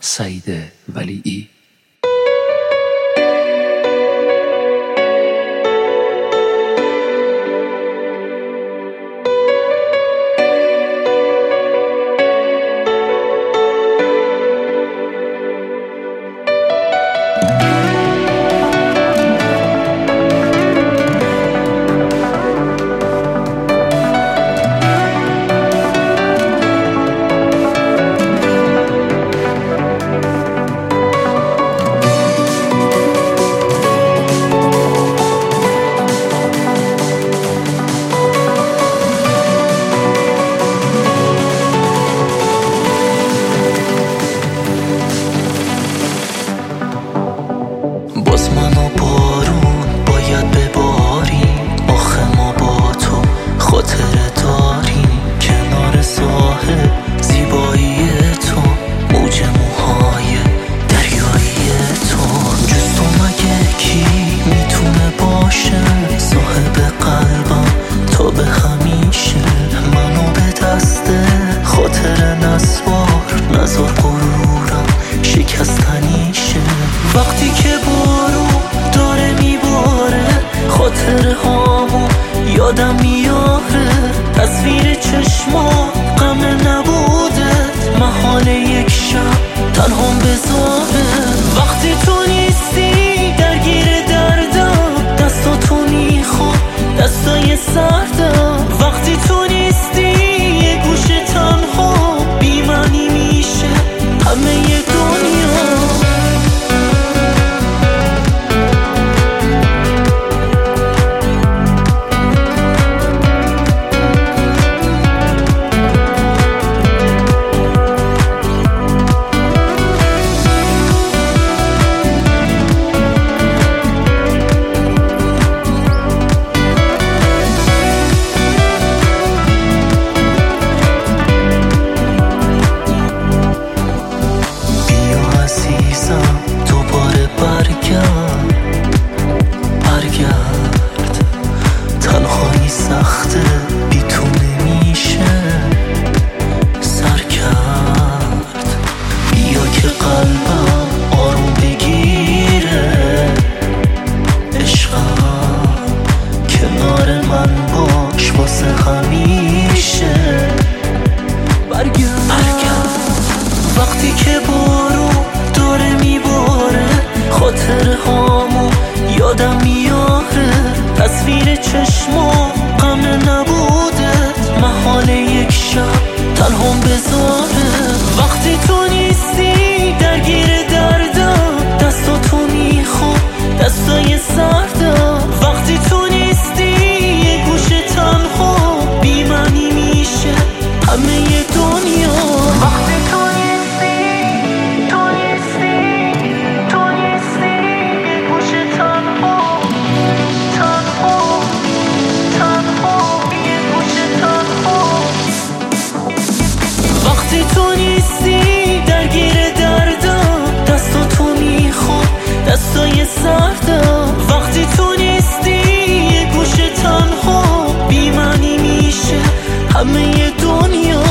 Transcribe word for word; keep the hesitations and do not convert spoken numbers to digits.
سعید ولیعی. باز من و بارون باید بباریم، آخه ما با تو خاطره داریم. کنار ساحل زیبایی تو، موج موهای دریایی تو. جز تو مگه کی میتونه باشه صاحب قلبم تا به همیشه؟ منو به دست خاطر نسوار، نزار غرورم شکستنیشه. وقتی که بارون داره میباره خاطره هامو یادم میاره. تصویر چشما غم نبودت محال یک شب تنهام بذاره. وقتی تو نیستی درگیر دردم، دستاتو میخوام دستای سردم. وقتی تو نیستی یه گوشه تنها بی معنی میشه همه ی دنیا. دوباره برگرد برگرد، تنهایی سخته بی تو نمیشه سر کرد. بیا که قلبم آروم بگیره، عشقم کنار من باش واسه همیشه. برگرد برگرد وقتی که بارون داره میباره خاطره هامو یادم میاره. تصویر چشما غم نبودت محال یک شب تنهام بذاره. وقتی تو نیستی درگیر دردم، دستاتو میخوام دستای سردم. وقتی تو نیستی یه گوشه تنها بی معنی میشه همه ی دنیا. وقتی تو وقتی تو نیستی درگیر دردم، دستاتو میخوام دستای سردم. وقتی تو نیستی یه گوشه تنها بی معنی میشه همه ی دنیا.